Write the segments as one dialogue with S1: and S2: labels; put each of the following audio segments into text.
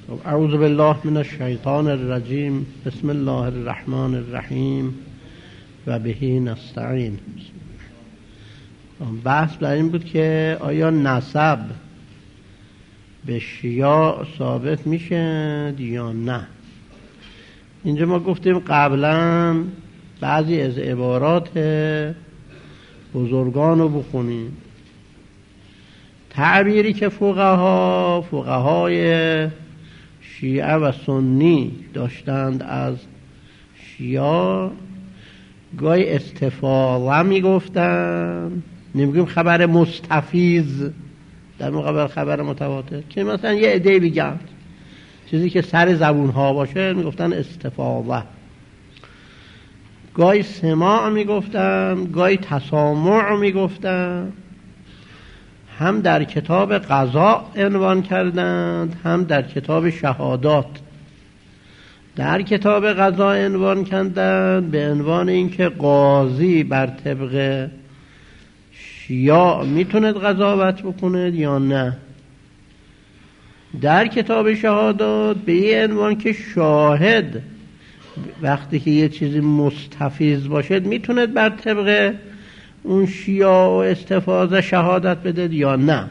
S1: اعوذ بالله من الشیطان الرجیم. بسم الله الرحمن الرحیم و به نستعین. بحث بر این بود که آیا نسب به شیعه ثابت میشه یا نه. اینجا ما گفتیم قبلا بعضی از عبارات بزرگان رو بخونیم. تعبیری که فقهای شیعه و سنی داشتند از شیعه، گاهی استفاضه میگفتن، نمیگیم خبر مستفیض در مقابل خبر متواتر، که مثلا یه عده بگن چیزی که سر زبون ها باشه میگفتن استفاضه. گاهی سماع میگفتن، گاهی تسامع میگفتن. هم در کتاب قضا عنوان کردند، هم در کتاب شهادات. در کتاب قضا عنوان کردند به عنوان اینکه قاضی بر طبق شیعه میتوند قضاوت بکنه یا نه. در کتاب شهادات به این عنوان که شاهد وقتی که یه چیزی مستفیض باشد میتوند بر طبق اون شیعه و استفاضه شهادت بده یا نه.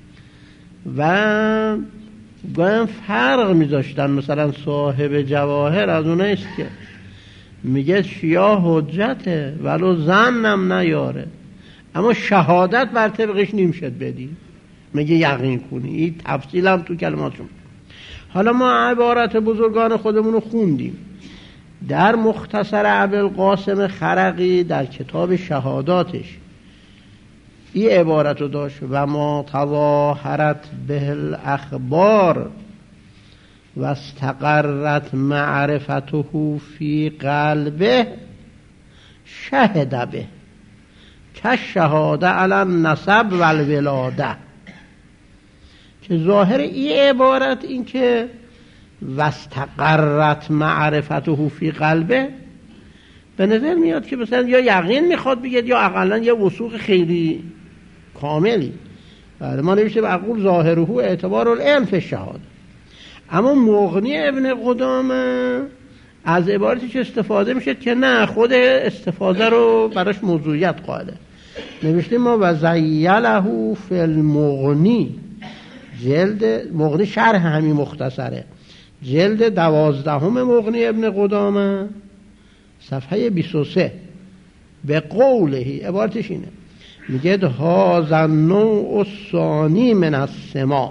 S1: و گاهی فرق میذاشتن. مثلا صاحب جواهر از اونایست که میگه شیعه حجته ولو ظنم نیاره، اما شهادت بر طبقش نمیشد بدی، میگه یقین کنی. این تفصیل هم تو کلماتشون. حالا ما عبارت بزرگان خودمون رو خوندیم. در مختصر ابوالقاسم خرقی در کتاب شهاداتش این عبارت رو داشت: و ما تظاهرت به الاخبار و استقرت معرفته فی قلبه شهد به که شهاده علی النسب و الولاده. که ظاهر این عبارت این که واستقرت معرفته فی قلبه، به نظر میاد که مثلا یا یقین میخواد بگید یا اقلا یه وثوق خیلی کاملی. بعد ما نوشته بقول ظاهره اعتبار العلم فی الشهاده. اما مغنی ابن قدامه از عبارتش استفاده میشه که نه، خود استفاده رو براش موضوعیت قائله. نوشته ما و زیله فی المغنی، جلد مغنی شرح همین مختصره، جلد 12 مغنی ابن قدامه صفحه 23 به قوله، عبارتش اینه، میگه هذا النوع الثانی من السماع.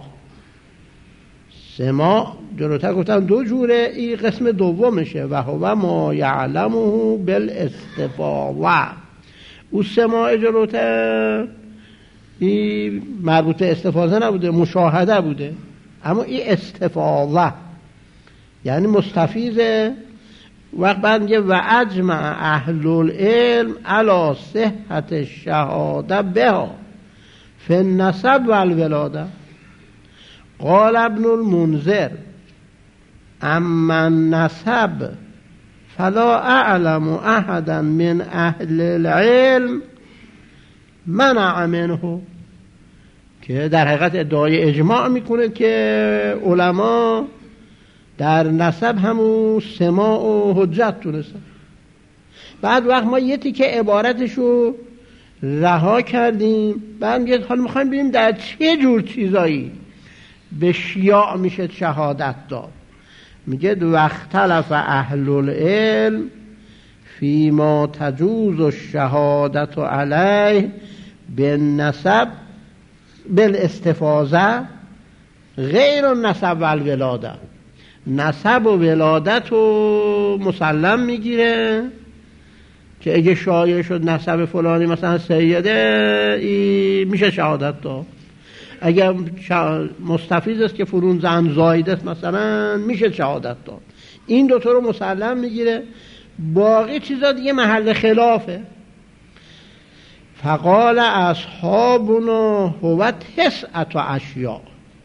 S1: سماع جلوتر گفتن دو جوره، این قسم دومشه. و هو ما یعلمه بالاستفاضه. او سماع جلوتر این مربوط استفاضه نبوده، مشاهده بوده. اما این استفاضه یعنی مستفیضه. وقت بعد میگه و اجمع اهل العلم علی صحت الشهاده بها فی النسب و الولاده. قال ابن المنذر اما النسب فلا اعلم احدا من اهل العلم منع منه. که در حقیقت ادعای اجماع میکنه که علما در نسب همون سماع و حجت دونستن. بعد وقت ما یه تیکه عبارتشو رها کردیم، بعد میگه حالا میخوایم ببینیم در چه جور چیزایی به شیعه میشه شهادت داد. میگه واختلف اهل العلم فیما تجوز الشهادت علیه بالنسب بالاستفاضه غیر النسب و الولاده. نسب و ولادت رو مسلم میگیره که اگه شایع شد نسب فلانی مثلا سیده میشه شهادت داد. اگر مستفیض است که فرون زن زاید است مثلا میشه شهادت داد. این دوتا رو مسلم میگیره. باقی چیزا دیگه محل خلافه. فقال اصحابنا هو 9 اشیاء،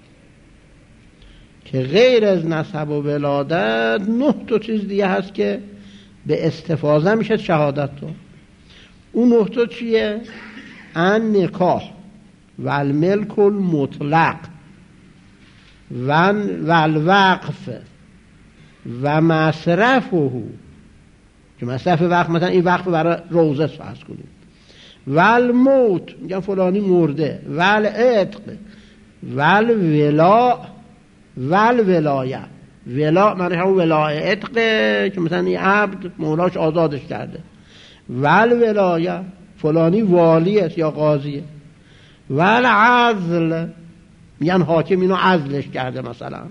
S1: که غیر از نسب و ولادت 9 تا چیز دیگه هست که به استفاضه میشه شهادت داد. اون 9 تا چیه؟ ان نکاح و الملک المطلق و الوقف و مصرفه، که مصرف وقف مثلا این وقف برای روزه فرض کنید، و الموت میگن فلانی مرده، و العتق و الولاء و الولایه. ولا معنی همون ولای عتقه که مثلا این عبد مولاش آزادش کرده، و الولایه فلانی والی است یا قاضیه، و العزل میگن حاکم اینو عزلش کرده مثلا.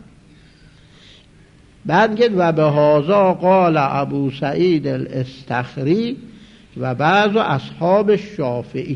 S1: بعد میگه و به هذا قال ابو سعید الاستخری و بعض اصحاب الشافعی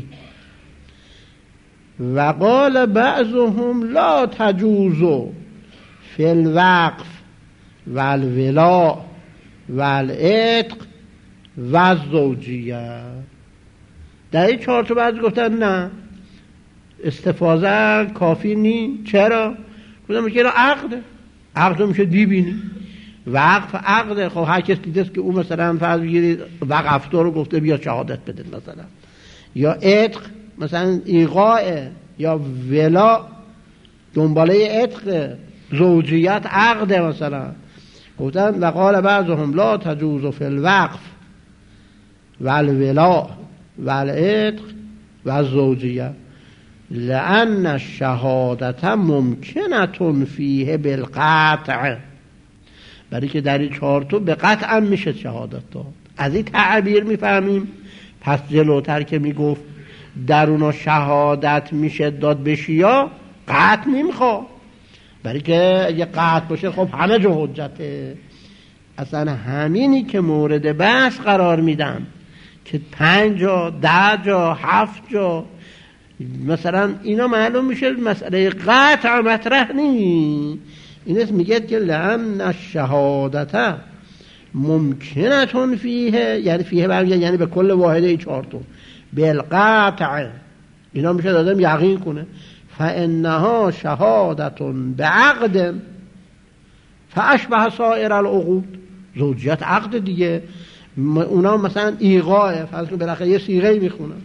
S1: و قال بعضهم لا تجوز فی الوقف و الولاء و العتق و الزوجیه. در این 4 تا بعضی گفتن نه استفاضه کافی نی. چرا؟ گفتن میگه عقد میشه دیبینی، وقف عقده. خب هر کس دیده است که اون مثلا فرض بگیرید وقفتا رو گفته بیا شهادت بده مثلا، یا عتق مثلا ایقاع، یا ولا دنباله عتق، زوجیت عقده مثلا. گفتن و قال بعضهم لا تجوز فی الوقف و الولاء و العتق و الزوجیه لأن الشهادت ممکنه فیه بالقطع، برای که در این 4 تا به قطع میشه شهادت داد. از این تعبیر میفهمیم پس جلوتر که میگفت در اونا شهادت میشه داد به شیعه قطع نمیخواد، برای که اگه قطع باشه خب همه جا حجته. اصلا همینی که مورد بحث قرار میدن که 5 جا 10 جا 7 جا مثلا اینا معلوم میشه مسئله قطع مطرح نی. این میگه که لأن الشهادت ممکنه فیه، یعنی فیه برمیگه یعنی به کل واحده 4 تا بالقطع، اینا میشه دادم یقین کنه. فانها شهادت بعقد فاشبه سایر العقود، زوجیت عقد دیگه، اونا مثلا ایقاع فرض کن بالاخره یه صیغه میخونن،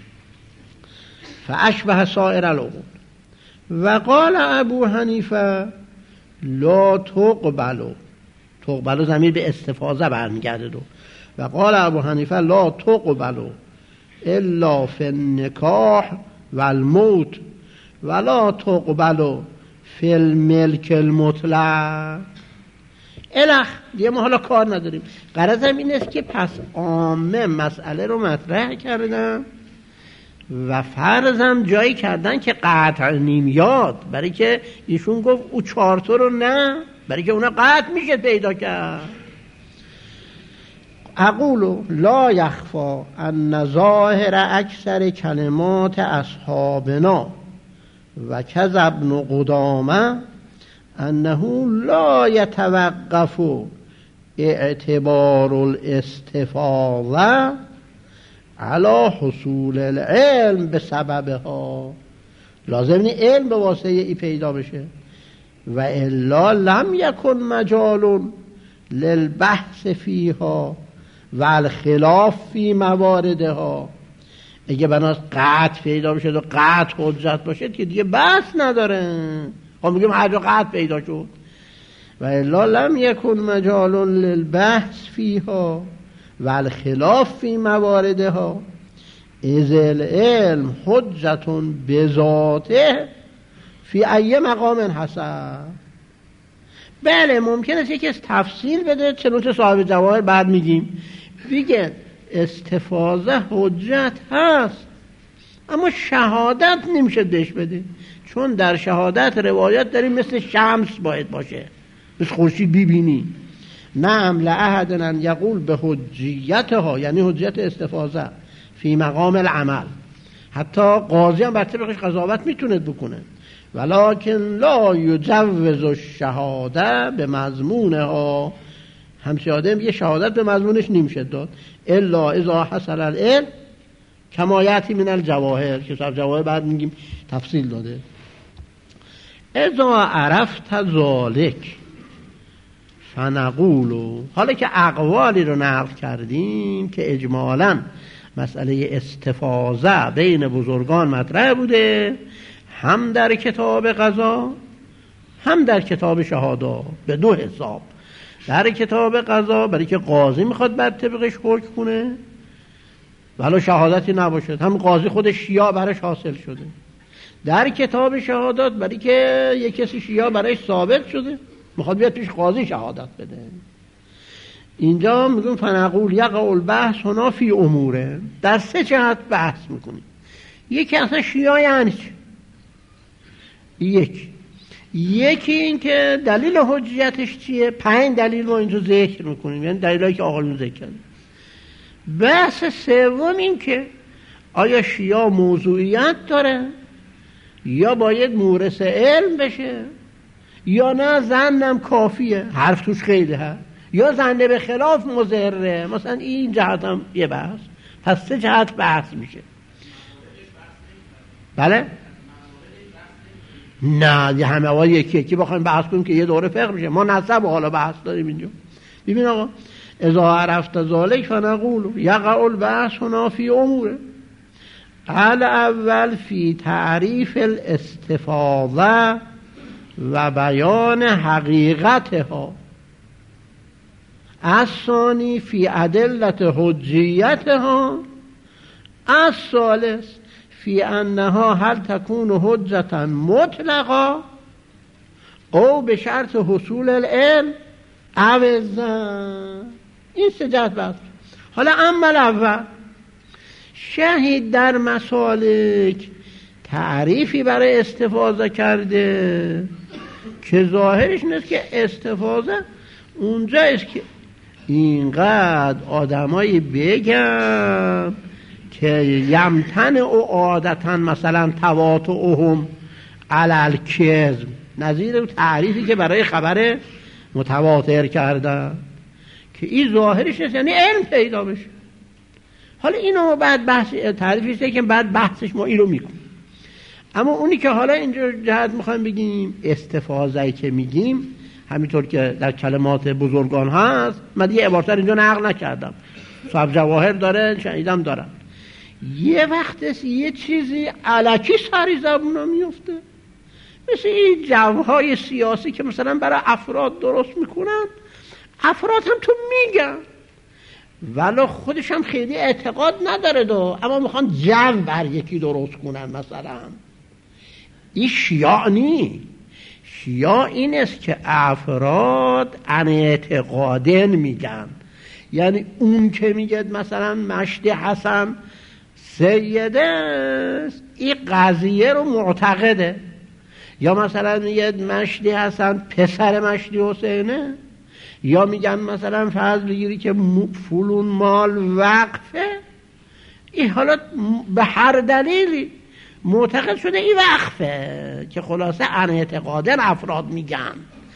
S1: فاشبه سایر العقود. و قال ابو حنیفه لا تقبلوا، تقبلوا ضمیر به استفاضه برمیگرده دو. و قال ابو حنیفه لا تقبلوا الا فی النکاح و الموت ولا تقبلوا فی الملک المطلق. الخ دیگه ما حالا کار نداریم. غرضم این است که پس عامه مسئله رو مطرح کردن و فرضم جایی کردن که قطع نمیاد، برای که ایشون گفت او 4 تا رو نه، برای که اونا قطع میشه پیدا کرد. اقول لا یخفا ان ظاهر اکثر کلمات اصحابنا و کذ ابن قدامه انه لا یتوقف اعتبار الاستفاضه علی حصول العلم به سببها. لازم نیست علم به واسطه ای پیدا بشه. و الا لم یکن مجال للبحث فیها و الخلاف فی مواردها. اگه بناس قطع پیدا بشه و قطع حجت باشه که دیگه بحث نداره، خب میگیم هر جا قطع پیدا شد. و الا لم یکن مجال للبحث فیها و الخلاف فی مواردها اذ العلم حجت بذاته فی ای مقام حسن. بله ممکن است یکی تفصیل بده، چنانچه صاحب جواهر بعد میگیم دیگه استفاضه حجت هست، اما شهادت نمیشه دش بده، چون در شهادت روایت داریم مثل شمس باید باشه، مثل خورشید ببینی. نعم لأحد ان یقول به حجیتها، یعنی حجیت استفاضه فی مقام العمل، حتی قاضی هم بر طبقش قضاوت میتونه بکنه، ولکن لا یجوز الشهاده به مضمونها. همچه آدم یه شهادت به مضمونش نمیشه داد الا اذا حصل العلم کما یأتی من الجواهر، که صاحب جواهر بعد میگیم تفصیل داده. اذا عرفت ذلک فنقول، حالا که اقوالی رو نقل کردیم که اجمالاً مسئله استفاضه بین بزرگان مطرح بوده، هم در کتاب قضا هم در کتاب شهادا به 2 حساب. در کتاب قضا برای که قاضی میخواد بر طبقش حکم کنه ولو شهادتی نباشه، هم قاضی خودش شیعه براش حاصل شده. در کتاب شهادات برای که یک کسی شیعه براش ثابت شده میخواد بیاد پیش قاضی شهادت بده. اینجا میگم فنقول یقع البحث هنا فی اموره، در 3 جهت بحث میکنیم. یکی اصلا شیعه یعنی چی؟ یکی این که دلیل حجیتش چیه؟ 5 دلیل ما اینجا ذکر میکنیم، یعنی دلیلایی که آقایون ذکر کردن. بحث سوم این که آیا شیعه موضوعیت داره یا باید مورث علم بشه یا نه ظنم کافیه، حرف توش خیلی هست، یا ظن به خلاف مضره. مثلا این جهت هم یه بحث. پس 3 جهت بحث میشه. بله؟ نه، یه همه اول یکی بخوایم بحث کنیم که یه دوره فقه میشه. ما نسب و حالا بحث داریم اینجا. ببین آقا، اذا عرفت ذلك فنقول یقع البحث هنا فی اموره. الاول فی تعریف الاستفاضه و بیان حقیقتها، الثانی فی ادلت حجیتها، الثالث فی انها هل تكون حجتا مطلقا او به شرط حصول العلم او الظن. این 3 جهت بحث. حالا اما الاول، شهید در مسالک تعریفی برای استفاضه کرده که ظاهرش نیست که استفاضه اونجایست که اینقدر آدمایی بگن که یمتن او عادتا مثلا تواطؤهم علی الکذب، نظیر تعریفی که برای خبر متواتر کردن که این ظاهرش نیست، یعنی علم پیدا بشه. حالا اینو بعد بحث تعریفیشه که بعد بحثش ما اینو میکنیم. اما اونی که حالا اینجا جهت میخوایم بگیم استفاضه‌ای که میگیم همینطور که در کلمات بزرگان هست، من یه عبارت اینجا نقل نکردم، صاحب جواهر داره، شنیدم دارم. یه وقت یه چیزی الکی سری زبونا میفته، مثل این جوهای سیاسی که مثلا برای افراد درست میکنن، افراد هم تو میگن ولو خودش هم خیلی اعتقاد نداره اما میخوان جو بر یکی درست کنن. مثلا این شیعه نی، شیعه این است که افراد ان اعتقادن میگن، یعنی اون که میگه مثلا مشتی حسن سیده است این قضیه رو معتقده، یا مثلا میگه مشتی حسن پسر مشتی حسینه، یا میگن مثلا فرض بگیری که فلون مال وقفه، این حالا به هر دلیلی معتقد شده این وقفه که خلاصه ان اعتقادن افراد میگن،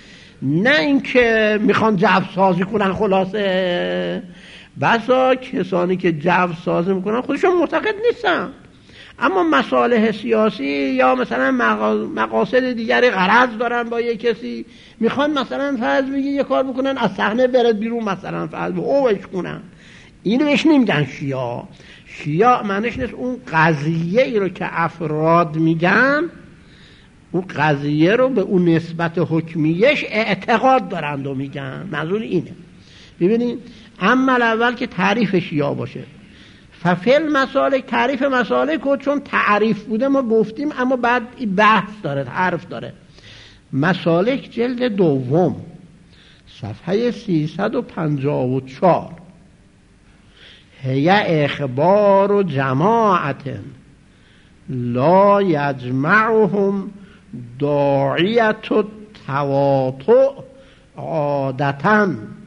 S1: نه اینکه میخوان جو سازی کنن. خلاصه بسا کسانی که جو سازی میکنن خودشون معتقد نیستن، اما مصالح سیاسی یا مثلا مقاصد دیگری غرض دارن با یک کسی، میخوان مثلا فرض بگی یه کار بکنن از صحنه برد بیرون، مثلا فرض اوش کنن. اینو بهش نمیگن شیعه. شیعه معنیش نیست اون قضیه ای رو که افراد میگن اون قضیه رو به اون نسبت حکمیش اعتقاد دارند و میگن. منظور اینه. ببینید اما اول که تعریف شیعه باشه، ففل مسالک، تعریف مسالک رو چون تعریف بوده ما گفتیم، اما بعد بحث داره، حرف داره. مسالک جلد 2 صفحه 354 هی اخبار و جماعت لا یجمعهم داعیت التواطؤ عادتا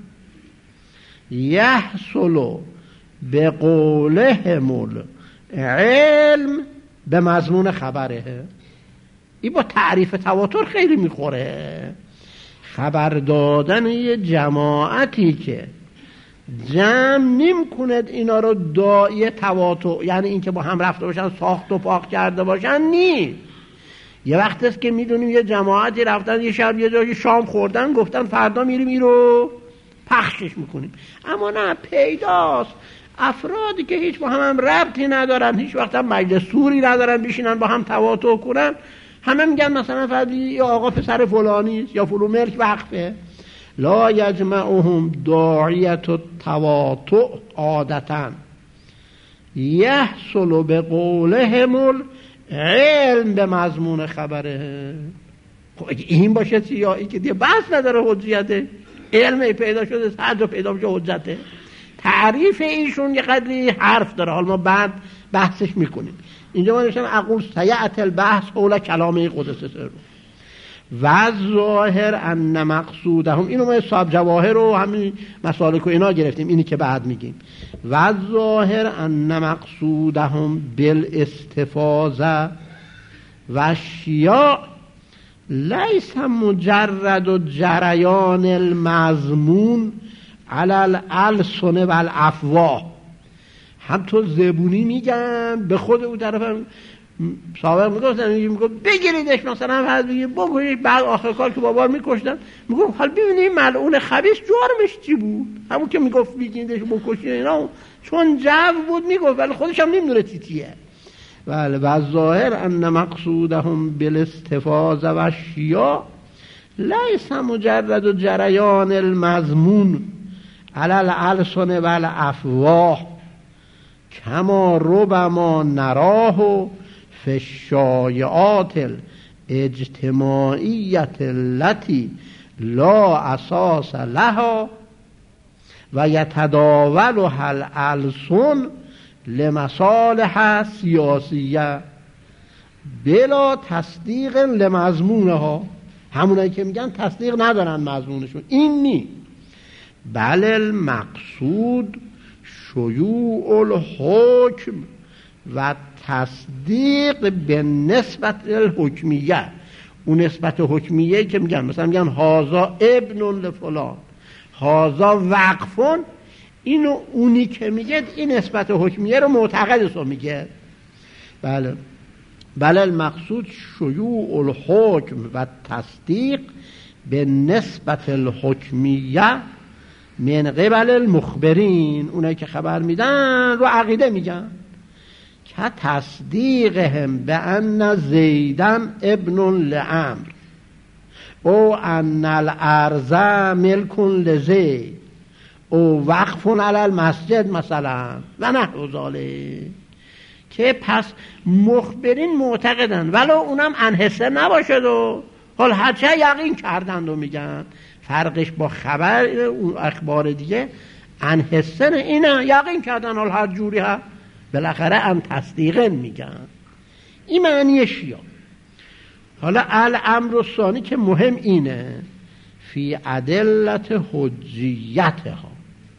S1: یحصل به قولهم العلم به مضمون خبره. این با تعریف تواتر خیلی میخوره. خبر دادن یه جماعتی که جمع نیم کند اینا رو داعی تواتر، یعنی این که با هم رفته باشن ساخت و پاک کرده باشن، نیست. یه وقت است که میدونیم یه جماعتی رفتن یه شب یه جایی شام خوردن، گفتن فردا میریم این رو پخشش میکنیم. اما نه، پیداست افرادی که هیچ با هم ربطی ندارن، هیچ وقت هم مجلس سوری ندارن بشینن با هم تواتر کنن، همه میگن مثلا فردی یا آقا پسر فلانی یا فلان ملک وقفه. لا یجمعهم داعیت و تواطؤ عادتاً یحصل به قولهم علم به مضمون خبره. خب این باشه یا این که دیگه بحث نداره حجیته، علم پیدا شده، هر جا پیدا بشه حجته. تعریف ایشون یه قدری حرف داره، حالا ما بعد بحثش میکنیم. اینجا ما نوشتم اقول سیأتی البحث حول کلام قدس سره و ظاهر ان مقصودهم، اینو ما صاحب جواهر و همین مسالک و اینا گرفتیم، اینی که بعد میگیم. و ظاهر ان مقصودهم بالاستفاضه و شیاع لیس مجرد جریان المضمون علی الالسن و الافواه. هم تو زبونی میگن به خود اون طرف هم سابق میگفت بگیریدش مثلا فرض بگیر بگیرید، بعد آخر کار که بابا میکشتن میگفت حال ببینید ملعون خبیث جرمش چی بود، همون که میگفت بگیریدش بکشید اینا، چون جو بود میگفت ولی خودش هم نمیدونه چیه. بله. و ظاهر ان مقصودهم بالاستفاضه و شیاع لیس مجرد جریان المضمون علی الالسن و الافواه کما ربما نراه فی الشایعات الاجتماعیت التي لا اساس لها و یتداولها الالسن لمصالح سیاسیه بلا تصدیق لمضمونها. همونایی که میگن تصدیق ندارن مضمونشون، این نی. بل المقصود شیوع الحکم و تصدیق به نسبت الحکمیه. اون نسبت حکمیه که میگن مثلا میگن هازا ابن لفلان، هازا وقفون، اینو اونی که میگه این نسبت حکمیه رو معتقدش رو میگه. بله. بله المقصود شیوع الحکم و تصدیق به نسبت الحکمیه من قبل المخبرین، اونایی که خبر میدن رو عقیده میگن، که تصدیقهم به ان زیدن ابن لعمر او ان الارض ملک لزید او وقف علی المسجد مثلا و نحو ذالک. که پس مخبرین معتقدن ولو اونم انحصار نباشد و حال هرچه یقین کردند و میگن. فرقش با خبر اون اخبار دیگه انحصار اینه یقین کردن حال هر جوری ها بالاخره ان تصدیقن میگن. این معنی شیعه. حالا الامر الثانی که مهم اینه فی ادلت حجیتها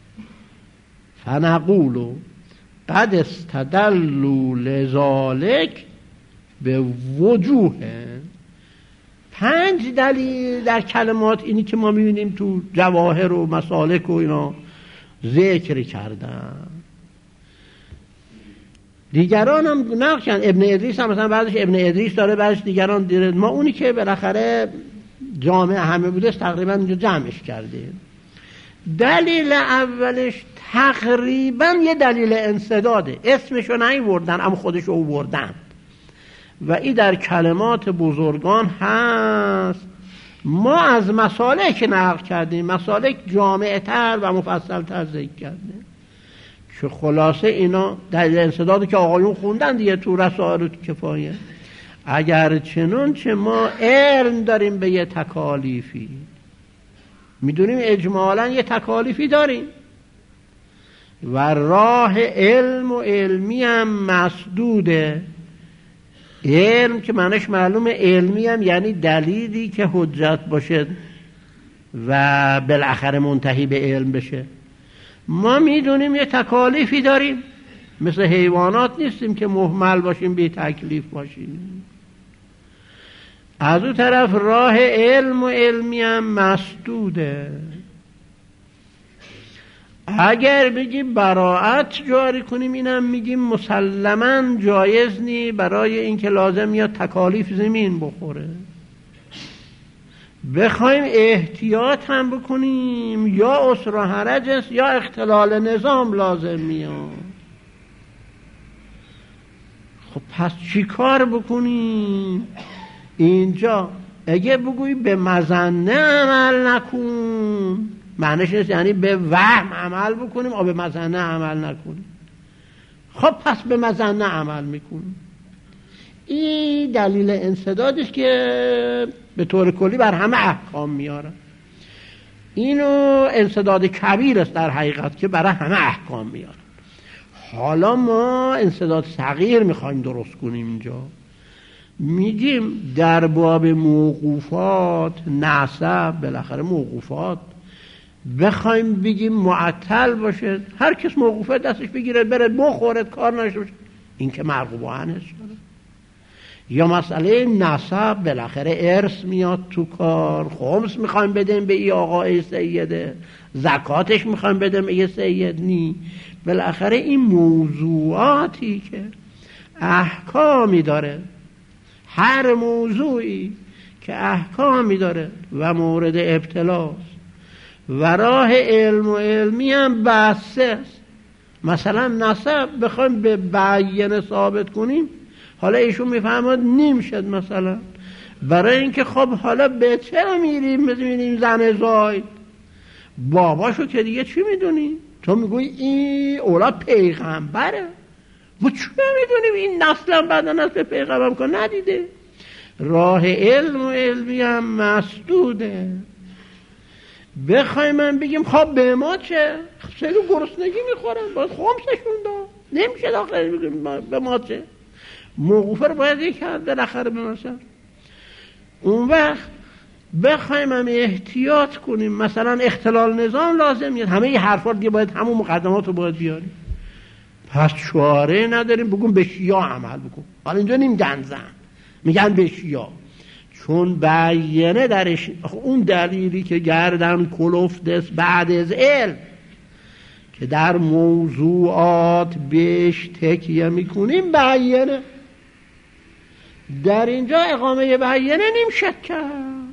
S1: فنقول قد استدلوا لذالک به وجوه. 5 دلیل در کلمات اینی که ما میبینیم تو جواهر و مسالک و اینا ذکر کردن. دیگران هم نقشن، ابن ادریس هم مثلا بعدش ابن ادریس داره، بعدش دیگران دیره. ما اونی که بالاخره جامع همه بوده تقریبا اینجا جمعش کردیم. دلیل اولش تقریبا یه دلیل انسداده، اسمشو نیوردن اما خودشو آوردن و این در کلمات بزرگان هست. ما از مسالک نقل کردیم، مسالک جامعتر و مفصلتر ذکر کردیم که خلاصه اینا دلیل انسداده که آقایون خوندن دیگه تو رسائل و کفایه. اگر چنانچه ما علم داریم به یه تکالیفی، میدونیم اجمالاً یه تکالیفی داریم و راه علم و علمی هم مسدوده. علم که معنیش معلومه، علمی هم یعنی دلیلی که حجت باشه و بالاخره منتهی به علم بشه. ما میدونیم یه تکالیفی داریم، مثل حیوانات نیستیم که مهمل باشیم بی تکلیف باشیم. از اون طرف راه علم و علمی هم مسدوده. اگر بگیم براعت جاری کنیم اینم میگیم مسلماً جایز نی، برای اینکه لازم یا تکالیف زمین بخوره. بخوایم احتیاط هم بکنیم یا عسر و حرج است یا اختلال نظام لازم میاد. خب پس چی کار بکنیم؟ اینجا اگه بگویی به مظنه عمل نکن، معنیش نیست یعنی به وهم عمل بکنیم و به مظنه عمل نکنیم. خب پس به مظنه عمل میکنیم. این دلیل انسدادش که به طور کلی بر همه احکام میاره. اینو انسداد کبیر است در حقیقت که برای همه احکام میاره. حالا ما انسداد صغیر میخوایم درست کنیم. اینجا میگیم در باب موقوفات، نسب، بالاخره موقوفات بخوایم بگیم معطل باشه، هر کس موقوفه دستش بگیره بره بخوره کار نشه باشه، این که مرغوب عنه شده. یا مسئله نسب، بالاخره ارث میاد تو کار، خمس میخوایم بدیم به ای آقای سیده، زکاتش میخوایم بدیم به ای سید نی. بالاخره این موضوعاتی که احکامی داره، هر موضوعی که احکامی داره و مورد ابتلاست و راه علم و علمی هم بحثه است. مثلا نسب بخوایم به بیانه ثابت کنیم، حالا ایشون میفهمد نیم شد مثلا، برای اینکه خب حالا به چرا میریم زن زاید باباشو که دیگه چی میدونی؟ تو میگوی این اولاد پیغمبره، ما چه میدونیم این نسلا بعدن از به پیغمبر کن ندیده. راه علم و علمی هم مسدوده. بخوای من بگیم خب به ما چه؟ سلو گرسنگی میخورن باید خمسشون داد، نمیشه داخل بگیم به ما چه؟ موقوفه رو باید یک کرد بالاخره بمسن. اون وقت بخوایم هم احتیاط کنیم، مثلا اختلال نظام لازم نیست، همه یه حرفا دیگه باید همون مقدمات رو باید بیاریم، پس چاره نداریم بگیم به شیعه عمل بکن. حالا اینجا نمیگن زن، میگن به شیعه، چون بیانه درش اون دلیلی که گردن کلفت است بعد از علم که در موضوعات بهش تکیه میکنیم بیانه، در اینجا اقامه بیانه نمیشه کرد.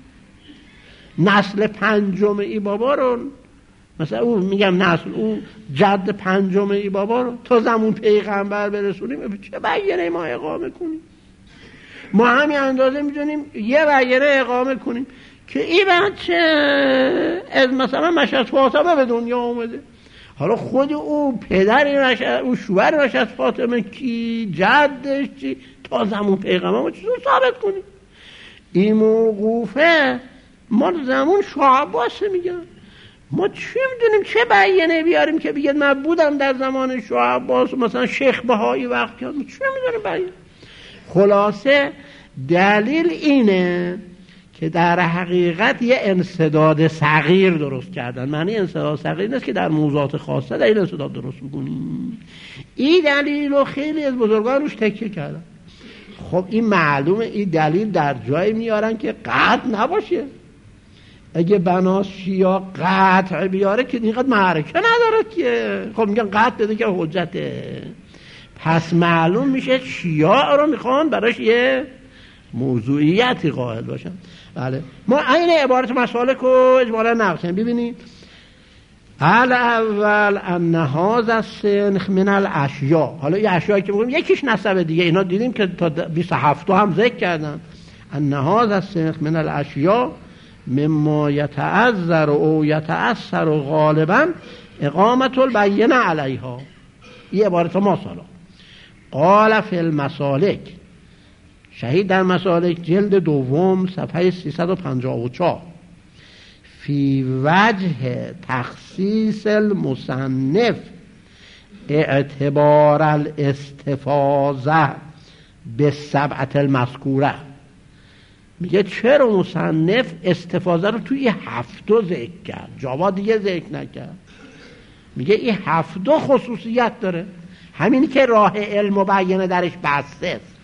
S1: نسل پنجم ای بابا رو مثلا اون میگم نسل اون جد پنجم ای بابا رو تا زمان پیغمبر برسونیم چه بیانه ما اقامه کنیم؟ ما همین اندازه میدونیم یه بیانه اقامه کنیم که این بچه از مثلا مشهد فاطمه به دنیا اومده. حالا خود او پدر او شوهر مشهد فاطمه کی، جدش چی، تا زمان پیغمبر ما چیزو ثابت کنیم. این موقوفه ما زمان شاه عباس میگن، ما چی میدونیم چه بیانه بیاریم که بگید من بودم در زمان شاه عباس مثلا شیخ بهایی وقت کرد، ما چی میدونیم بیانه. خلاصه دلیل اینه که در حقیقت یه انسداد صغیر درست کردن. معنی انسداد صغیر نیست که در موضوعات خاصه در این انسداد درست بکنیم. این دلیل رو خیلی از بزرگان روش تکیه کردن. خب این معلومه این دلیل در جای میارن که قطع نباشه. اگه بناس شیعه قطع بیاره که اینقدر معرکه نداره که خب میگن قطع بده که حجته. پس معلوم میشه شیعه رو میخوان براش یه موضوعیتی قائل باشن. بله ما این عبارت مسالک رو اجمالا نقل کنیم. ببینید الاول ان هذا السنخ من الاشیاء، حالا این اشیایی که میگیم یکیش نسبه دیگه، اینا دیدیم که تا 27 هم ذکر کردن. ان هذا السنخ من الاشیاء مما یتعذر او یتأثر غالبا اقامت البینه علیها. این عبارت ما سالا قال فی المسالک، شهید در مسالک جلد دوم صفحه 354 فی وجه تخصیص المصنف اعتبار الاستفاضه به سبعت المذکوره، میگه چرا مصنف استفاضه رو توی 7 ذکر کرد، جاوا دیگه ذکر نکرد. میگه این 7 خصوصیت داره، همینی که راه علم و بیانه درش بسته است.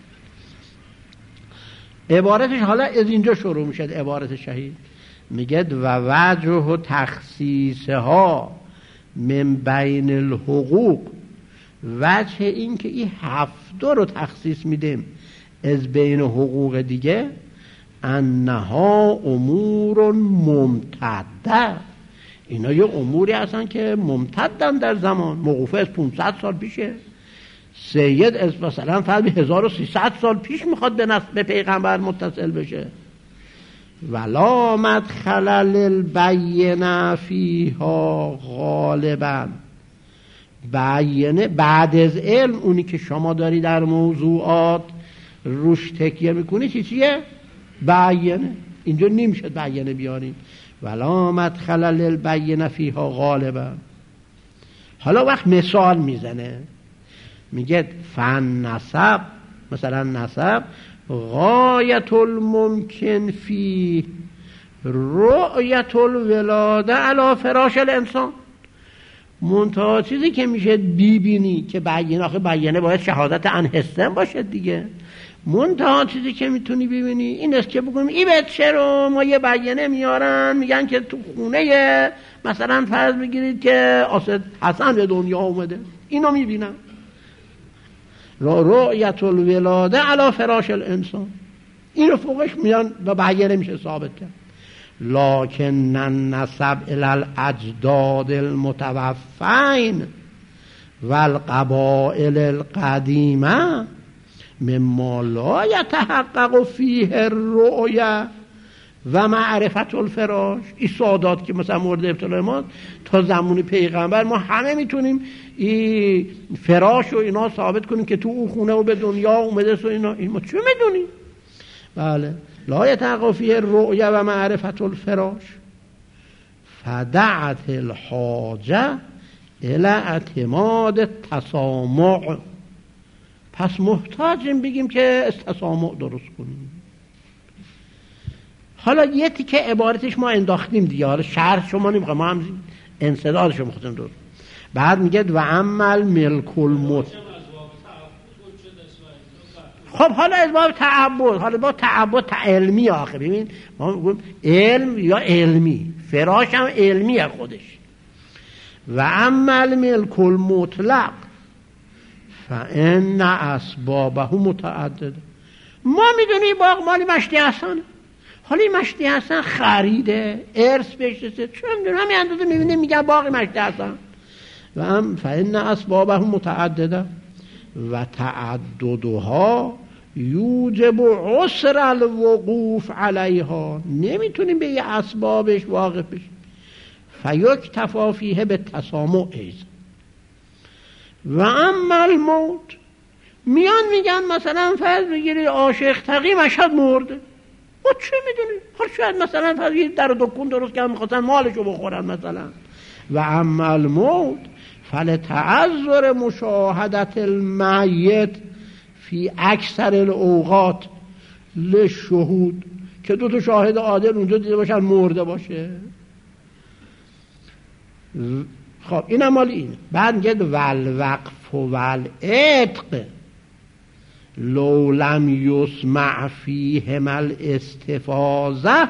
S1: عبارتش حالا از اینجا شروع میشه. عبارت شهید میگه و وجه تخصیصها من بین الحقوق، وجه این که این 7 رو تخصیص میدیم از بین حقوق دیگه، انها امور ممتده، اینا یه اموری هستن که ممتدن در زمان، موقوفه از 500 سال پیشه، سید مثلا فرض 1300 سال پیش میخواد به پیغمبر متصل بشه. ولا مدخل للبینه فیها غالبا، بیانه بعد از علم، اونی که شما داری در موضوعات روش تکیه میکنی چیه؟ بیانه. اینجا نمیشه بیانه بیاریم. ولا مدخل للبینه فیها غالبا. حالا وقت مثال میزنه، میگه فن نسب، مثلا نسب غایت الممکن فی رؤیت الولاده علی فراش الانسان، منتها چیزی که میشه ببینی که بیانه، آخه بیانه باید شهادت عن حسن باشه دیگه، منتها چیزی که میتونی ببینی این است که بگم این بچه رو ما یه بیانه میارن میگن که تو خونه مثلا فرض بگیرید که آسد حسن به دنیا اومده، اینو میبینم. رؤیت الولاده علی فراش الانسان، اینو فوقش میان و بیانه میشه ثابت کرد. لکن النسب الی الاجداد المتوفین والقبائل القدیمه مما لا یتحقق فیه الرؤیا و معرفت الفراش. این سادات که مثلا مورد ابتلای ما تا زمان پیغمبر ما همه میتونیم این فراش و اینا ثابت کنیم که تو اون خونه و به دنیا اومده و اینا، این ما چه میدونیم؟ بله. لا یتحقق فیه الرؤیا و معرفت الفراش فدعت الحاجه الی اعتماد تسامع. پس محتاجیم بگیم که تسامع درست کنیم. حالا یه تیکه عبارتش ما انداختیم دیگه، حالا شرح شما نمیخوام، ما هم انسدادش رو میخوایم درست. بعد میگه و عمل ملک الموت. خب حالا از باب تعبد، حالا با تعبد علمی، آخه ببین ما میگیم علم یا علمی، فراش هم علمیه خودش. و عمل ملک المطلق فان اسبابه متعدده. ما میدونیم باغ مالی مشتی حسن، حالی مشتی حسن خریده، ارث بهش رسید، چون میدونم همین اندازه میبینیم میگن باغ مشتی حسن. و هم فان اسبابه متعدده و تعددها یوجب عسر الوقوف علیها. نمیتونیم به یه اسبابش واقف بشیم. فیکتفی فیه به تسامع ایضا. و اما الموت، میان میگن مثلا فرض بگیرید عاشق تقی مشهد مرده، ما چه میدونیم؟ حال شاید مثلا فرض بگیرید در دکون درست که میخواستن مالشو بخورن مثلا. و اما الموت فلتعذر مشاهدت المیت فی اکثر الاوقات للشهود، که دو تا شاهد عادل اونجا دیده باشن مرده باشه. خب این مال اینه. بعد میگه والوقف والعتق لو لم یسمع فیهما الاستفاضه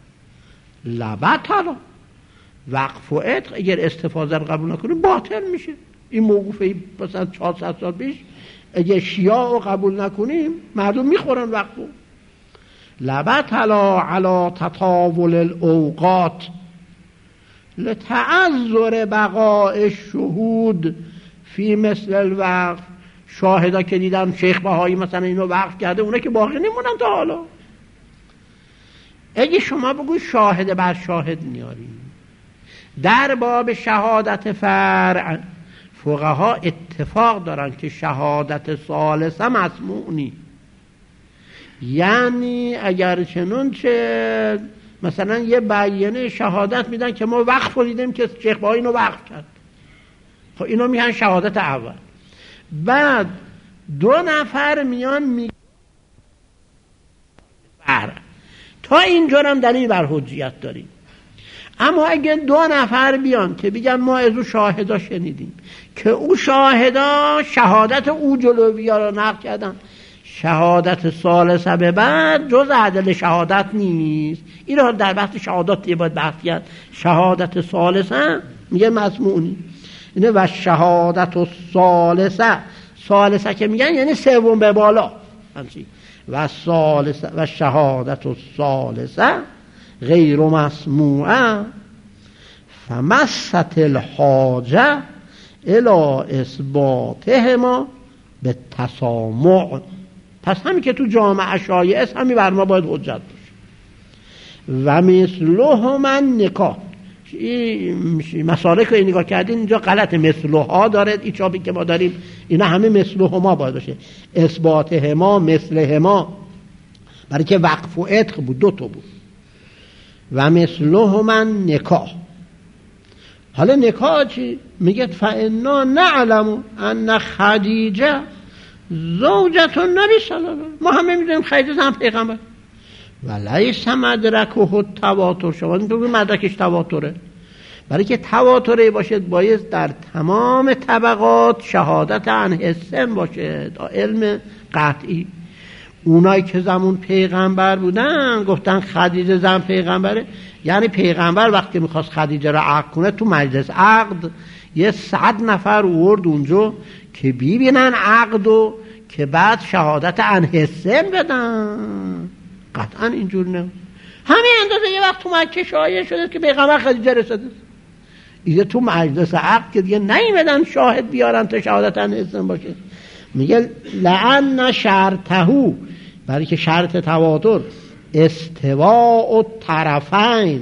S1: لبطل. وقف و عتق اگر استفاضه رو قبول نکنیم باطل میشه. این موقوفه مثلا 400 سال پیش اگر شیعه رو قبول نکنیم مردم میخورن وقفو. لبطل علی تطاول الاوقات لتعذر بقاء الشهود فی مثل الوقف. شاهدا که دیدن شیخ بهایی مثلا اینو وقف کرده، اونا که باقی نمونن تا حالا. اگه شما بگوی شاهد بر شاهد نیاریم در باب شهادت فرع، فقها اتفاق دارن که شهادت ثالثه مسموع نی. یعنی اگر چنانچه مثلا یه بیانه شهادت میدن که ما وقف رو دیدیم که شیخ بهایی اینو وقف کرد، خب اینو میگن شهادت اول. بعد دو نفر میان میگن فرع، تا اینجا هم دلیل بر حجیت داریم. اما اگه دو نفر بیان که بگن ما از او شاهدا شنیدیم که او شاهدا شهادت او جلویا رو نقل کردن، شهادت ثالثه به بعد جز عدل شهادت نیست. این رو در بحث شهادت باید بحث کرد. شهادت ثالثه میگه مسموع اینه. و شهادت الثالثه، ثالثه که میگن یعنی سوم به بالا. و ثالثه و شهادت الثالثه غیر مسموعه فمست الحاجه الى اثباتهما به تسامع. پس همین که تو جامعه شایع است همین بر ما باید حجت باشه. و مثله من نکاح، مسالک رو نگاه کردین اینجا غلط، مثله ها داره، این چاپی که ما داریم اینا همه مثله ما باید باشه، اثبات هما مثله ما، برای که وقف و عتق بود، دو تا بود. و مثله من نکاح. حالا نکاح چی؟ میگه فانا نعلم ان خدیجه زوجة النبی صلی الله علیه و ما همه میدونیم خدیجه زن پیغمبر. ولیس مدرکه التواتر، شما میگید مدرکش تواتره، برای که تواتره باشد باید در تمام طبقات شهادت عن حسن باشد، علم قطعی. اونایی که زمان پیغمبر بودن گفتن خدیجه زن پیغمبره، یعنی پیغمبر وقتی میخواست خدیجه را عقد کنه تو مجلس عقد 100 نفر آورد اونجا که ببینن عقدو که بعد شهادت عن حسن بدن. قطعا اینجور نه. همین اندازه یه وقت تو مکه شایع شده که پیغمبر خدیجه رسیده، اینجا تو مجلس عقد که دیگه نیومدن شاهد بیارن تا شهادت عن حسن باشه. میگه لعن شرطهو، برای که شرط تواتر استواء الطرفین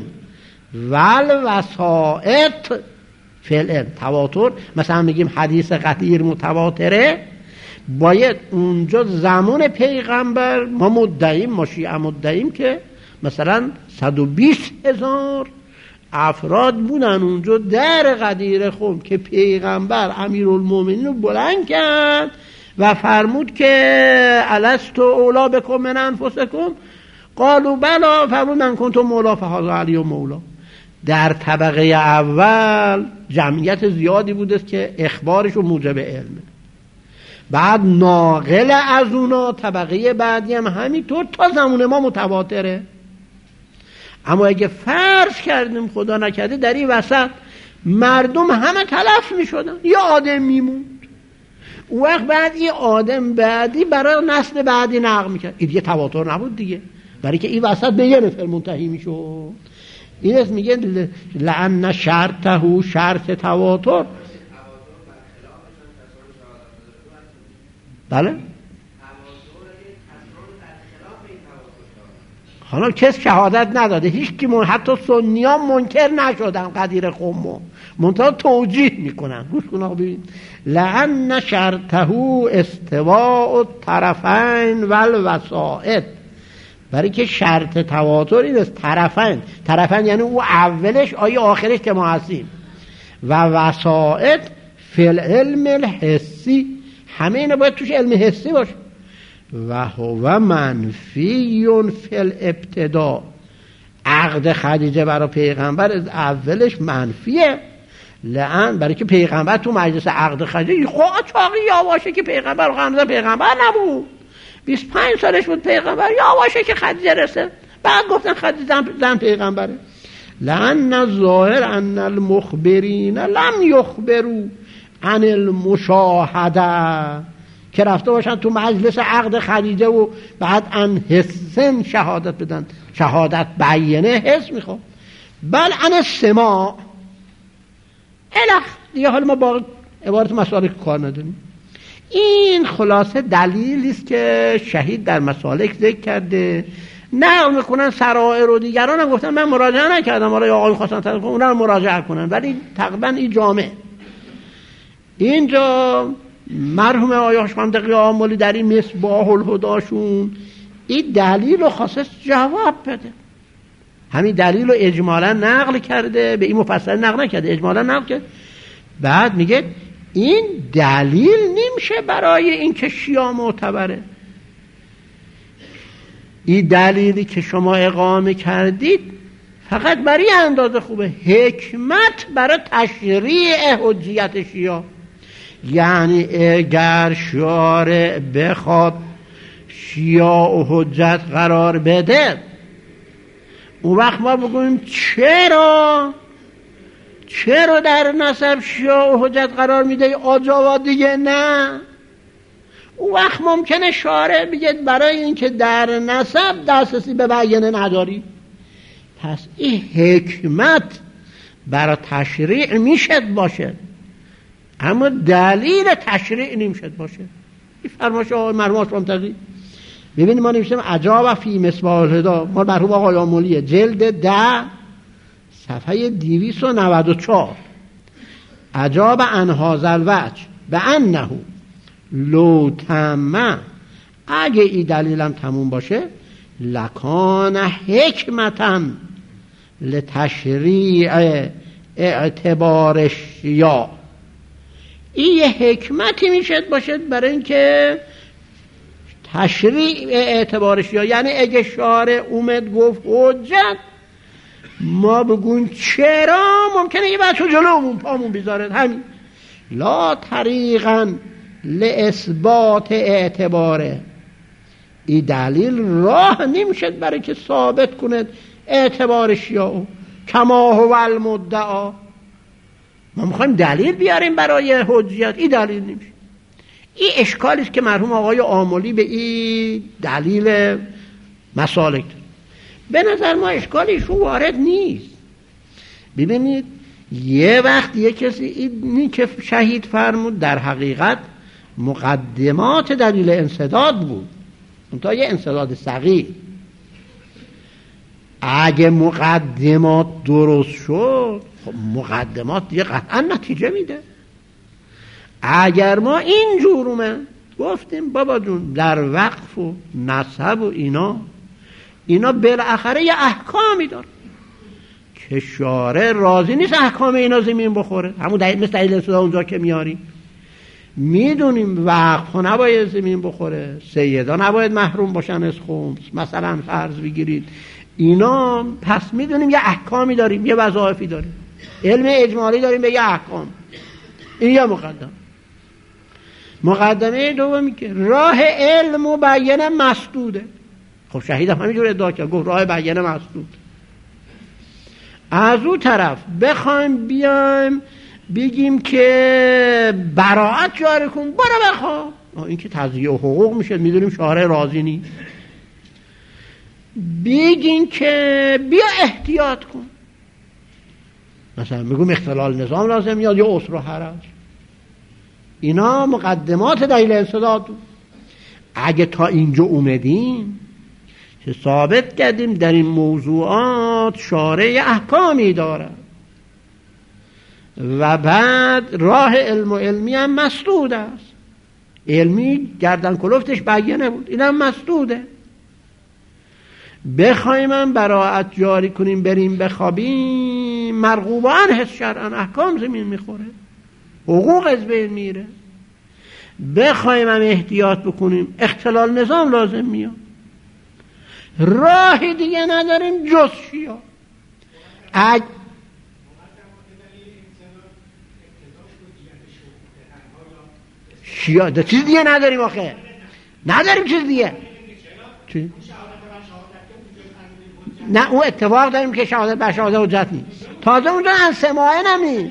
S1: والوسائط فی العلم. تواتر مثلا میگیم حدیث قطعی متواتره، باید اونجا زمان پیغمبر ما مدعیم، ما شیعه مدعیم که مثلا 120,000 افراد بودن اونجا در غدیر خم که پیغمبر امیرالمومنین رو بلند کرد و فرمود که الستو اولا بکم من انفسکم قالوا بلا، فرمود من کنتم مولا فهذا علی مولا. در طبقه اول جمعیت زیادی بوده که اخبارش و موجب علمه، بعد ناقل از اونا طبقه بعدی هم همینطور تا زمان ما متواتره. اما اگه فرض کردیم خدا نکرده در این وسط مردم همه تلف می شدن، یه آدم میموند، اون وقت بعد این آدم بعدی برای نسل بعدی نقل میکرد، این دیگه تواتر نبود دیگه، برای که این وسط به یه نفر منتهی میشد. این اسم میگه لعن شرطه، شرط تواتر. بله حالا کس شهادت نداده، هیچ کی حتی سنی ها منکر نشدن قدیر خمو، منتها توجیه میکنن. گوش کن ببین، لعن شرطه استواء الطرفین والوسائط، برای که شرط تواتر این است طرفین، طرفین یعنی او اولش آیه آخرش که ما هستیم، و وسائط فی العلم الحسی، همه اینا باید توش علم حسی باشه. و هو منفی فی الابتدا، عقد خدیجه برای پیغمبر از اولش منفیه. لعن، برای که پیغمبر تو مجلس عقد خدیجه خواهد چاقی یا باشه که پیغمبر خانده پیغمبر نبود، 25 سالش بود پیغمبر، یا باشه که خدیجه رسه، بعد گفتن خدیجه زن پیغمبره. لعن الظاهر ان المخبرین لم یخبروا عن المشاهده، که رفته باشن تو مجلس عقد خدیجه و بعد ان حسن شهادت بدن، شهادت بیانه حس میخواد، بل ان السماع الخ دیگه. حالا ما با عبارت مسالک کار نداریم. این خلاصه دلیلی است که شهید در مسالک ذکر کرده، نه میکنن سرائر و دیگران هم گفتن من مراجعه نکردم، حالا یا آقای خواستن طرف اونها رو مراجعه کنن، ولی تقریبا این جامعه اینجا مرحوم آقای حشمت قیام‌ولی در این مصباح الهداشون این دلیل رو خواسته جواب بده. همین دلیل رو اجمالا نقل کرده، به این مفصل نقل نکرده، اجمالا نقل کرده. بعد میگه این دلیل نمیشه برای این که شیعه معتبره. این دلیلی که شما اقامه کردید فقط برای اندازه خوبه، حکمت برای تشریع حجیت شیعه. یعنی اگر شارع بخواد شیعه و حجت قرار بده، اون وقت ما بگویم چرا در نسب شیعه و حجت قرار میده آجاوا دیگه نه؟ اون وقت ممکنه شارع بگه برای اینکه در نسب دسترسی به بیانه نداری، پس این حکمت برای تشریع میشد باشه، اما دلیل تشریع نمیشد باشه. فرمایش آقای مرحوم منتقی. ببینید ما نوشتیم عجاب فی مصباح الهدی، ما مرحوم آقای آملیه، جلد 10 صفحه 294. عجاب عن هذا الوجه بانه لو تم، اگه این دلیلم تموم باشه، لکان حکمتا لتشریع اعتبارش، یا این یه حکمتی میشد باشد برای اینکه تشریع اعتبارش، یا یعنی اگه شارع اومد گفت حجت، ما بگون چرا ممکنه یه بچه جلومون پامون بیزارد، همین لا طریقا لاثبات اعتباره. این دلیل راه نمیشد برای که ثابت کند اعتبارش، یا کما هو المدعا. ما میخوایم دلیل بیاریم برای حجیت، این دلیل نمیشه. این اشکالی است که مرحوم آقای آملی به این دلیل مسالک داره. به نظر ما اشکالیشون وارد نیست. ببینید یه وقت یه کسی اینی که شهید فرمود در حقیقت مقدمات دلیل انسداد بود، اونتا یه انسداد صغیر. اگه مقدمات درست شد، خب مقدمات دیگه قطعا نتیجه میده. اگر ما اینجور اومد گفتیم بابا جون در وقف و نسب و اینا بالاخره یه احکامی داره که شارع راضی نیست احکام اینا زمین بخوره، همون مثل دلیل انسداد اونجا که میاریم میدونیم وقف ها نباید زمین بخوره، سیدا نباید محروم باشن از خمس، مثلا فرض بگیرید اینا، پس میدونیم یه احکامی داریم، یه وظایفی داریم، علم اجمالی داریم به یه احکام. این یه مقدمه دومی که راه علم و بیان مسدوده. خب شهید هم همینجور ادعا کرد، گفت راه بیان مسدود. از اون طرف بخوایم بیایم بگیم که براعت جاری کن، برو بخواه، این که تضییع حقوق میشه، میدونیم شارع راضی نیست. بگین که بیا احتیاط کن، مثلا بگم اختلال نظام لازم میاد یا عسر و حرج، اینا مقدمات دلیل انسداد. اگه تا اینجا اومدیم که ثابت کردیم در این موضوعات شارع احکامی داره و بعد راه علم و علمی هم مسدود است، علمی گردن کلفتش بیانه بود، این هم مسدوده. بخوایم هم براعت جاری کنیم بریم بخوابیم، مرغوبان حس شرعن، احکام زمین میخوره، حقوق از بین میره. بخوایم هم احتیاط بکنیم، اختلال نظام لازم میاد. راهی دیگه نداریم جز شیعه. شیعه ده چیز دیگه نداریم، آخه نداریم چیز دیگه. چی؟ نه اون اتفاق داریم که شهادت بر شهادت حجت نیست، تازه اونجا انسماعه نمید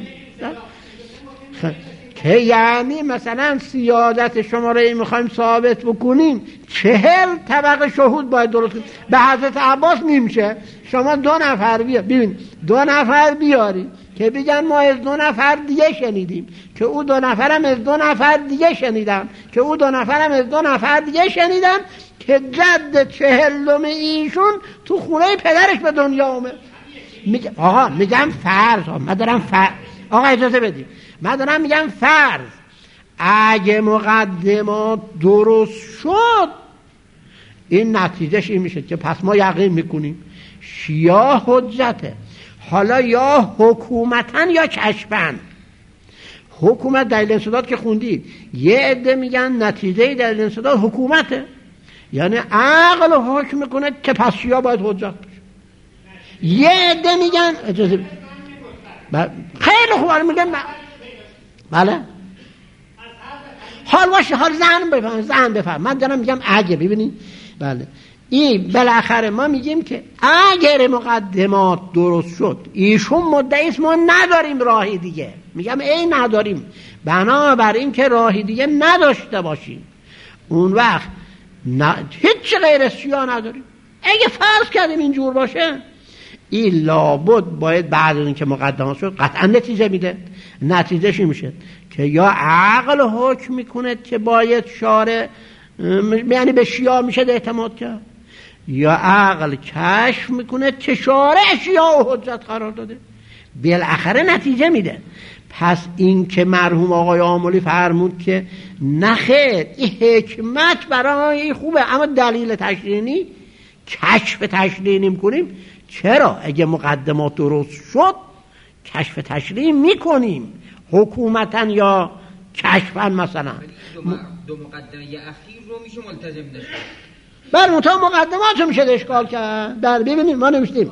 S1: که یعنی مثلا سیادت شما رو میخوایم ثابت بکنیم 40 طبقه شهود باید درست کنیم. به حضرت عباس نمیشه شما 2 نفر ببین 2 نفر بیاری که بگن ما از 2 نفر دیگه شنیدیم، که او 2 نفرم از 2 نفر دیگه شنیدم، که او 2 نفرم از 2 نفر دیگه شنیدم، که جد 40 ایشون تو خونه پدرش به دنیا اومد. آقا میگم فرض، من دارم آقا اجازه بدید، من دارم میگم فرض اگه مقدمات درست شد این نتیجهش این میشه که پس ما یقین میکنیم شیعه حجته. حالا یا حکومتن یا کشفن. حکومت دلیل انسداد که خوندید، یه عده میگن نتیجه دلیل انسداد حکومته، یعنی عقل حکم میکنه که پس شیعه باید حجت باشه. یه عده میگن اجازه خیلی خوبه میگن بله حال باشه، حال زن بفهم من دارم میگم اگه ببینید بله این بالاخره ما میگیم که اگر مقدمات درست شد ایشون مدعی است ما نداریم راهی دیگه، میگم ای نداریم، بنابراین که راهی دیگه نداشته باشیم اون وقت هیچ غیر از شیعه نداریم. اگه فرض کردیم اینجور باشه این لابد باید بعد از اینکه مقدمات شد قطعا نتیجه میده. نتیجهش این میشه که یا عقل حکم میکنه که باید شارع، یعنی به شیعه میشه اعتماد کرد، یا عقل کشف میکنه که شارع شیعه و حجت قرار داده، بالاخره نتیجه میده. پس این که مرحوم آقای آملی فرمود که نخیر این حکمت برای خوبه اما دلیل تشریعی کشف تشریعی میکنیم، چرا اگه مقدمات درست شد کشف تشریعی میکنیم حکومتا یا کشفا. مثلا
S2: دو مقدمه اخیر رو میشه ملتزم داشت،
S1: بر منتها مقدمات رو میشه اشکال کرد. در ببینید ما نوشتیم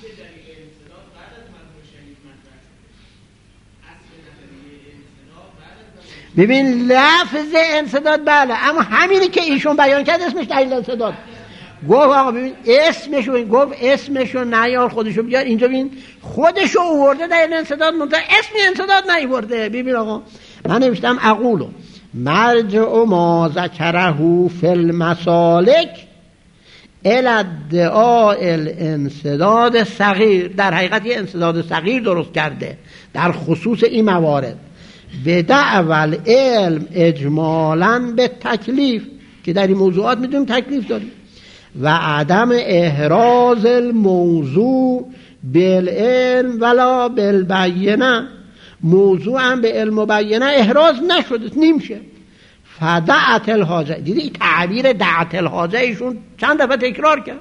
S1: ببین لفظ انسداد بله، اما همینی که ایشون بیان کرد اسمش دلیل انسداد. گفت آقا ببین اسمشو، گفت اسمشو نیار خودشو بیار اینجا، ببین خودشو آورده دلیل انسداد، منتها اسمی انسداد نیورده. ببین آقا من نوشتم اقولو مرجع ما ذکره فی المسالک الی ادعاء الانسداد صغیر. در حقیقت یه انسداد صغیر درست کرده در خصوص این موارد. به دعوال علم اجمالاً به تکلیف، که در این موضوعات میدونیم تکلیف داریم، و عدم احراز الموضوع بالعلم ولا بالبینه. موضوع هم به علم و بینه احراز نشده نمیشه. فدعت الحاجه، دیدی تعبیر دعت الحاجه ایشون چند دفعه تکرار کرد.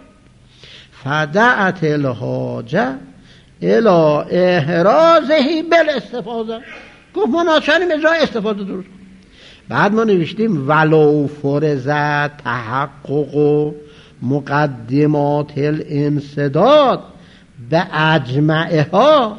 S1: فدعت الحاجه الی احرازه بالاستفاده، گفت ما ناچاریم اجرای استفاده درست. بعد ما نوشتیم ولو فرض تحقق مقدمات الانسداد به اجمعها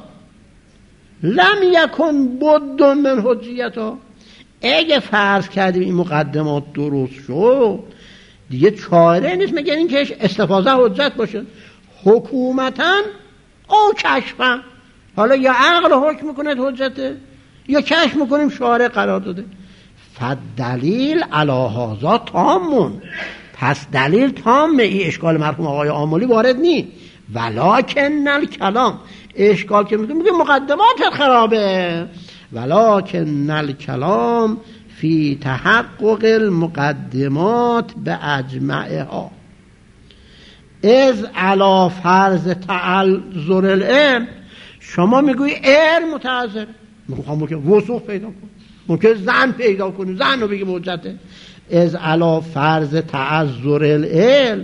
S1: لم یکن بد من حجیتها. اگه فرض کردیم این مقدمات درست شد دیگه چاره نیست مگر این که استفاده حجت باشه، حکومتا او کشفا. حالا یا عقل حکم میکنه حجته یا کشف میکنیم شارع قرار داده. فدلیل علی هذا تامون، پس دلیل تامه. این اشکال مرحوم آقای آملی وارد نی. ولکن الکلام، اشکال که میگه مقدمات خرابه. ولکن الکلام فی تحقق المقدمات به اجمعها از علی فرض تعذر العلم. شما میگوی علم متعذر، ممکن وثوق پیدا کنه، ممکن زن پیدا کنه، زن رو بگی حجته. از علی فرض تعذر العلم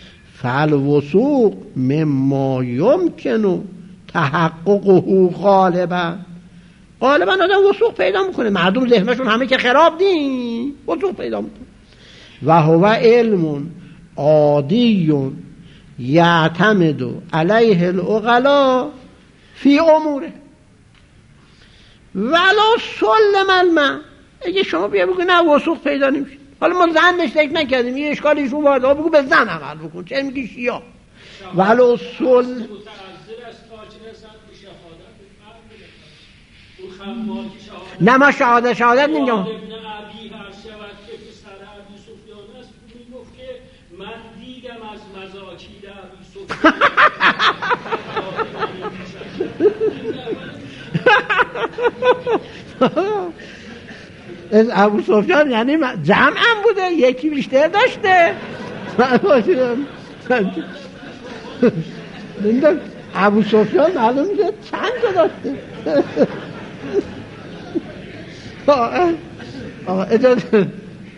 S1: فالوثوق مما یمکن تحققه غالبا. غالبا آدم وثوق پیدا میکنه، مردم ذهنشون همه که خراب نی، وثوق پیدا میکنه. و هو علم عادی یعتمد علیه العقلاء فی اموره ولا سلم الماء. اگه شما بیا بگو نه وثوق پیدا نمیشه، حالا ما زن فکر نکردیم این اشکال ایشون وارد، بگو به زن عمل بکن، چه میگی شیعه ولا سل. نه ما شهادت نمیگم.
S3: من دیدم از مزاکی در
S1: از ابو سفیان یعنی جمع هم بوده، یکی بیشتر داشته. ابو سفیان معلوم میشه چند تا داشته. اجازه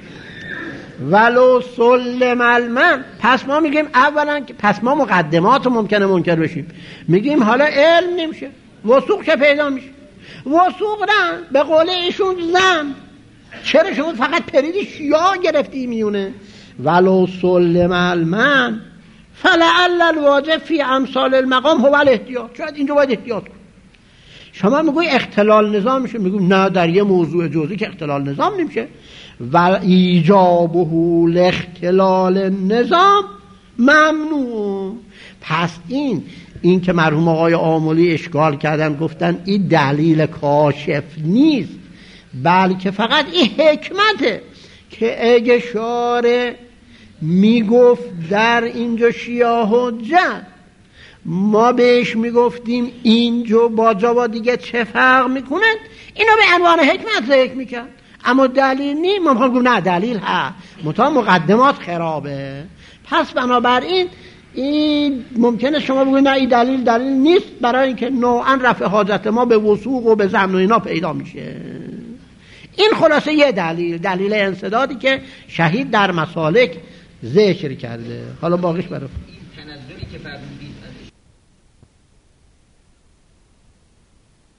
S1: ولو سلم المن. پس ما میگیم اولا که پس ما مقدمات رو ممکنه منکر بشیم، میگیم حالا علم نمیشه، وثوق که پیدا میشه. وثوق نه به قول ایشون زن، چرا شما فقط پریدی شیعه گرفتی میونه. ولو سلم المن فلعل الواجب فی امثال المقام هو الاحتیاط. شاید اینجا باید احتیاط کن. شما میگوی اختلال نظام میشه، میگوی نه در یه موضوع جزئی که اختلال نظام نمیشه. و ایجابه لاختلال النظام ممنوع. پس این که مرحوم آقای آملی اشکال کردن گفتن این دلیل کاشف نیست، بلکه فقط این حکمته که اگه شارع میگفت در اینجا شیعه حجت ما بهش میگفتیم اینجا با جا دیگه چه فرق میکنه، اینو به عنوان حکمت ذکر میکرد، اما دلیل نیم. ما میخوام گفتم نه دلیل هست، مقدمات خرابه. پس بنابراین این ممکنه شما بگوید نه این دلیل نیست، برای اینکه نوعا رفع حاجت ما به وثوق و به ضمن و اینا پیدا میشه. این خلاصه یه دلیل انسدادی که شهید در مسالک ذکر کرده. حالا باقیش برای
S2: این تنزلی که فرمودید